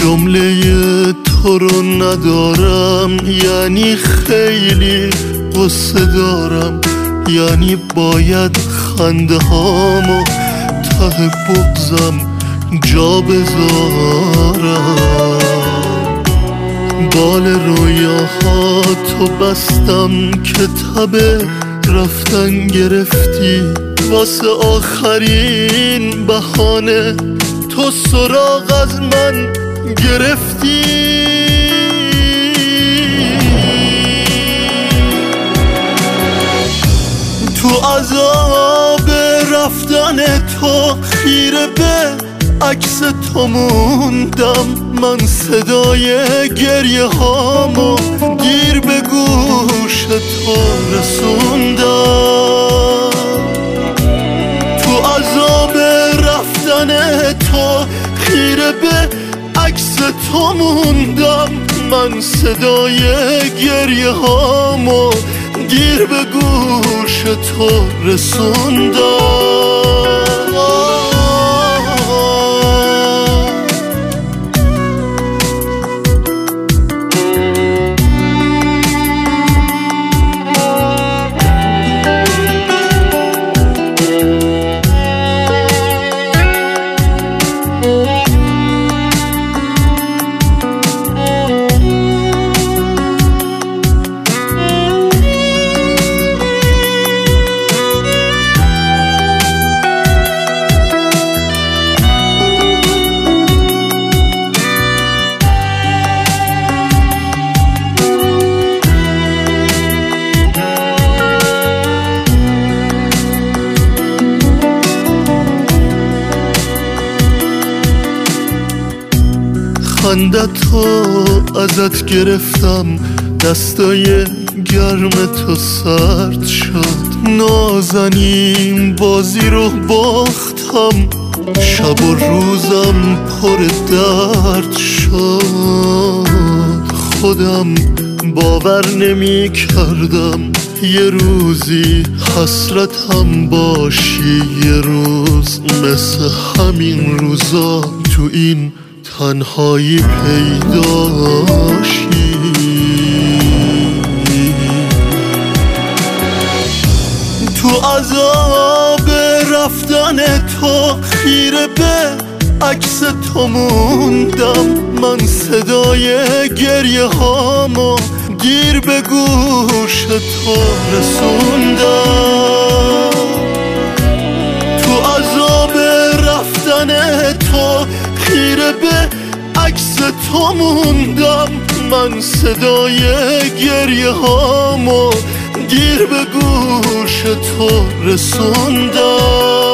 جمله تو رو ندارم یعنی خیلی قصه دارم، یعنی باید خنده هامو ته بغزم جا بذارم. بال رویاها تو بستم که تب رفتن گرفتی، واسه آخرین بهانه تو سراغ از من گرفتی. تو عذاب رفتن تو خیره به عکس تو موندم، من صدای گریه هامو دیر به گوش تو رسوندم. تو عذاب رفتن تو خیره به عکس تو موندم، من صدای گریه هامو دیر به گوش تو رسوندم. خندتو ازت گرفتم، دستای گرم تو سرد شد، نازنین بازی رو باختم، شب و روزم پر درد شد. خودم باور نمی کردم یه روزی حسرتم باشی، یه روز مثل همین روزا تو این تنهایی پیداشی. تو عذاب رفتن تو خیره به عکس تو موندم، من صدای گریه هامو دیر به گوش تو رسوندم. تو عذاب رفتن تو خیره به عکس تو موندم، من صدای گریه هامو دیر به گوش تو رسوندم.